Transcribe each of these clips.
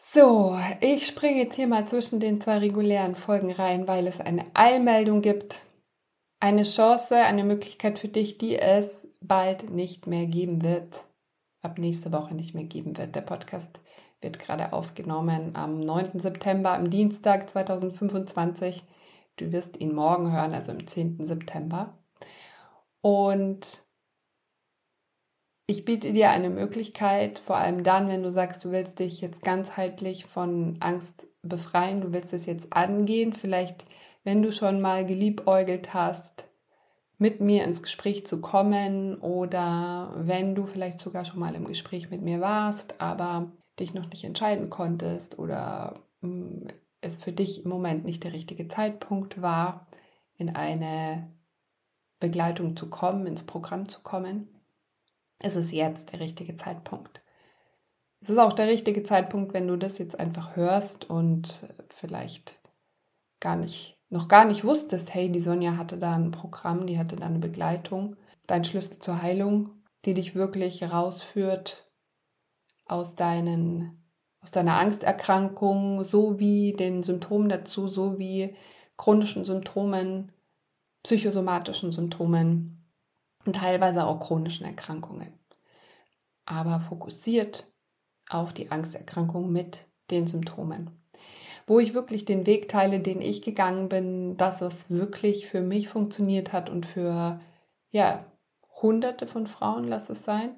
So, ich springe jetzt hier mal zwischen den zwei regulären Folgen rein, weil es eine Eilmeldung gibt. Eine Chance, eine Möglichkeit für dich, die es bald nicht mehr geben wird. Ab nächste Woche nicht mehr geben wird. Der Podcast wird gerade aufgenommen am 9. September, am Dienstag 2025. Du wirst ihn morgen hören, also am 10. September. Und ich biete dir eine Möglichkeit, vor allem dann, wenn du sagst, du willst dich jetzt ganzheitlich von Angst befreien, du willst es jetzt angehen, vielleicht, wenn du schon mal geliebäugelt hast, mit mir ins Gespräch zu kommen oder wenn du vielleicht sogar schon mal im Gespräch mit mir warst, aber dich noch nicht entscheiden konntest oder es für dich im Moment nicht der richtige Zeitpunkt war, in eine Begleitung zu kommen, ins Programm zu kommen. Es ist jetzt der richtige Zeitpunkt. Es ist auch der richtige Zeitpunkt, wenn du das jetzt einfach hörst und vielleicht noch gar nicht wusstest, hey, die Sonja hatte da ein Programm, die hatte da eine Begleitung, dein Schlüssel zur Heilung, die dich wirklich rausführt aus deiner Angsterkrankung, sowie den Symptomen dazu, sowie chronischen Symptomen, psychosomatischen Symptomen und teilweise auch chronischen Erkrankungen. Aber fokussiert auf die Angsterkrankung mit den Symptomen. Wo ich wirklich den Weg teile, den ich gegangen bin, dass es wirklich für mich funktioniert hat und für Hunderte von Frauen, lass es sein,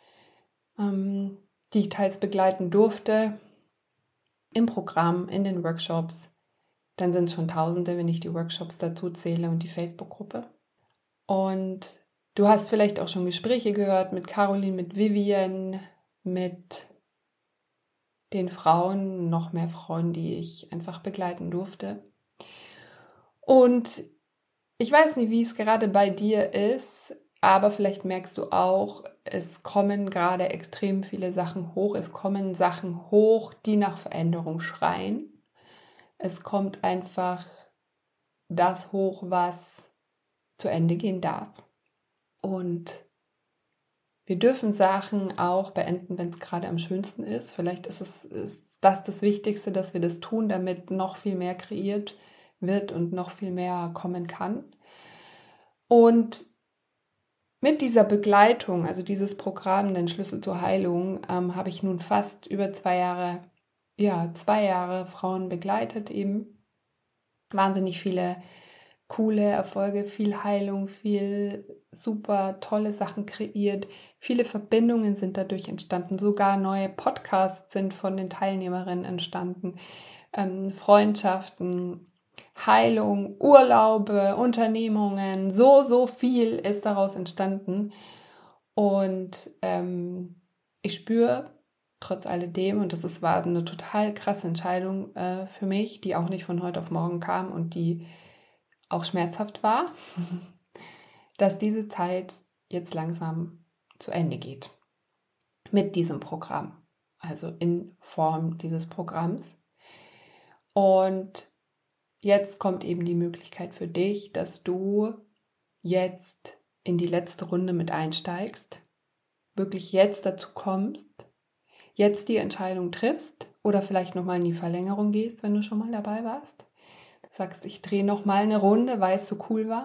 die ich teils begleiten durfte, im Programm, in den Workshops. Dann sind es schon Tausende, wenn ich die Workshops dazu zähle und die Facebook-Gruppe. Und du hast vielleicht auch schon Gespräche gehört mit Caroline, mit Vivian, mit den Frauen, noch mehr Frauen, die ich einfach begleiten durfte. Und ich weiß nicht, wie es gerade bei dir ist, aber vielleicht merkst du auch, es kommen gerade extrem viele Sachen hoch. Es kommen Sachen hoch, die nach Veränderung schreien. Es kommt einfach das hoch, was zu Ende gehen darf. Und wir dürfen Sachen auch beenden, wenn es gerade am schönsten ist. Vielleicht ist das Wichtigste, dass wir das tun, damit noch viel mehr kreiert wird und noch viel mehr kommen kann. Und mit dieser Begleitung, also dieses Programm, den Schlüssel zur Heilung, habe ich nun fast über 2 Jahre Frauen begleitet eben. Wahnsinnig viele coole Erfolge, viel Heilung, viel super tolle Sachen kreiert. Viele Verbindungen sind dadurch entstanden. Sogar neue Podcasts sind von den Teilnehmerinnen entstanden. Freundschaften, Heilung, Urlaube, Unternehmungen. So viel ist daraus entstanden. Und ich spüre trotz alledem, und war eine total krasse Entscheidung für mich, die auch nicht von heute auf morgen kam und die auch schmerzhaft war, dass diese Zeit jetzt langsam zu Ende geht mit diesem Programm, also in Form dieses Programms. Und jetzt kommt eben die Möglichkeit für dich, dass du jetzt in die letzte Runde mit einsteigst, wirklich jetzt dazu kommst, jetzt die Entscheidung triffst oder vielleicht nochmal in die Verlängerung gehst, wenn du schon mal dabei warst. Sagst, ich drehe nochmal eine Runde, weil es so cool war.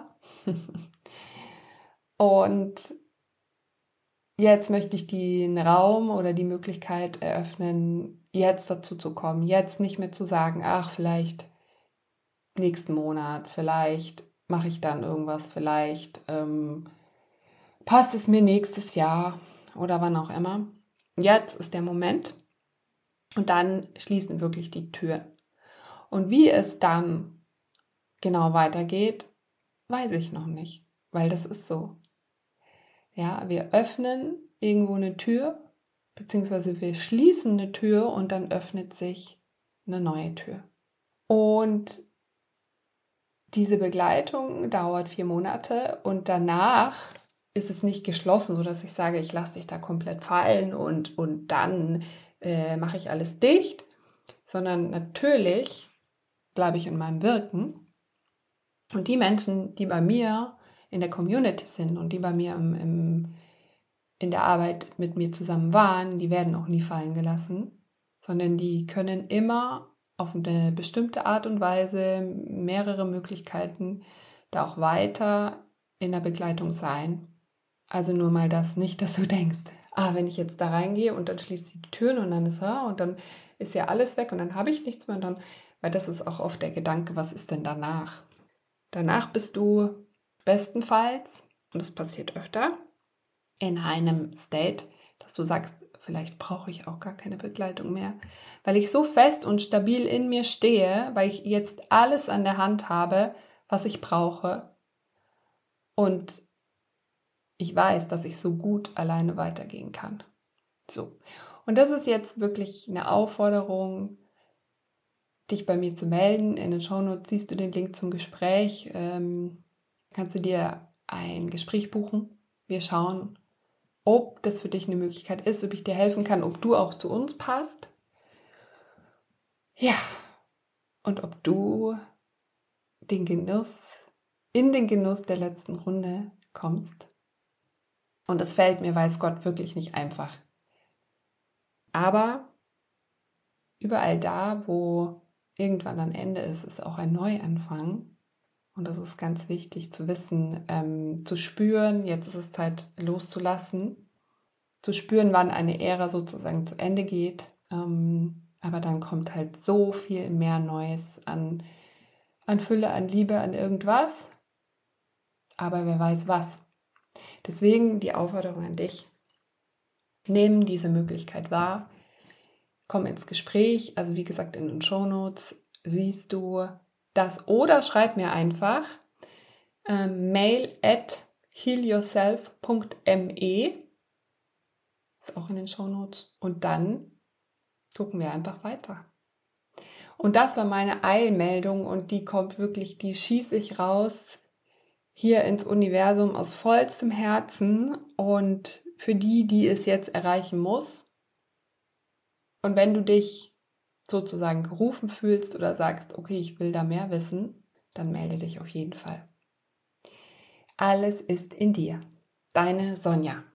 Und jetzt möchte ich den Raum oder die Möglichkeit eröffnen, jetzt dazu zu kommen, jetzt nicht mehr zu sagen, ach, vielleicht nächsten Monat, vielleicht mache ich dann irgendwas, vielleicht passt es mir nächstes Jahr oder wann auch immer. Jetzt ist der Moment und dann schließen wirklich die Türen. Und wie es dann genau weitergeht, weiß ich noch nicht, weil das ist so. Ja, wir öffnen irgendwo eine Tür, beziehungsweise wir schließen eine Tür und dann öffnet sich eine neue Tür. Und diese Begleitung dauert 4 Monate und danach ist es nicht geschlossen, sodass ich sage, ich lasse dich da komplett fallen und dann mache ich alles dicht, sondern natürlich bleibe ich in meinem Wirken. Und die Menschen, die bei mir in der Community sind und die bei mir in der Arbeit mit mir zusammen waren, die werden auch nie fallen gelassen, sondern die können immer auf eine bestimmte Art und Weise, mehrere Möglichkeiten, da auch weiter in der Begleitung sein. Also nur mal das, nicht, dass du denkst, wenn ich jetzt da reingehe und dann schließt sie die Türen und dann ist und dann ist ja alles weg und dann habe ich nichts mehr und dann, weil das ist auch oft der Gedanke, was ist denn danach? Danach bist du bestenfalls, und das passiert öfter, in einem State, dass du sagst, vielleicht brauche ich auch gar keine Begleitung mehr, weil ich so fest und stabil in mir stehe, weil ich jetzt alles an der Hand habe, was ich brauche und ich weiß, dass ich so gut alleine weitergehen kann. So. Und das ist jetzt wirklich eine Aufforderung, dich bei mir zu melden. In den Shownotes siehst du den Link zum Gespräch. Kannst du dir ein Gespräch buchen. Wir schauen, ob das für dich eine Möglichkeit ist, ob ich dir helfen kann, ob du auch zu uns passt. Ja, und ob du in den Genuss der letzten Runde kommst. Und es fällt mir, weiß Gott, wirklich nicht einfach. Aber überall da, wo irgendwann ein Ende ist, ist auch ein Neuanfang. Und das ist ganz wichtig zu wissen, zu spüren, jetzt ist es Zeit loszulassen, zu spüren, wann eine Ära sozusagen zu Ende geht. Aber dann kommt halt so viel mehr Neues an Fülle, an Liebe, an irgendwas. Aber wer weiß was. Deswegen die Aufforderung an dich. Nimm diese Möglichkeit wahr. Komm ins Gespräch. Also wie gesagt, in den Shownotes siehst du das. Oder schreib mir einfach mail@healyourself.me. Ist auch in den Shownotes. Und dann gucken wir einfach weiter. Und das war meine Eilmeldung und die kommt wirklich, die schieße ich raus hier ins Universum aus vollstem Herzen und für die, die es jetzt erreichen muss. Und wenn du dich sozusagen gerufen fühlst oder sagst, okay, ich will da mehr wissen, dann melde dich auf jeden Fall. Alles ist in dir. Deine Sonja.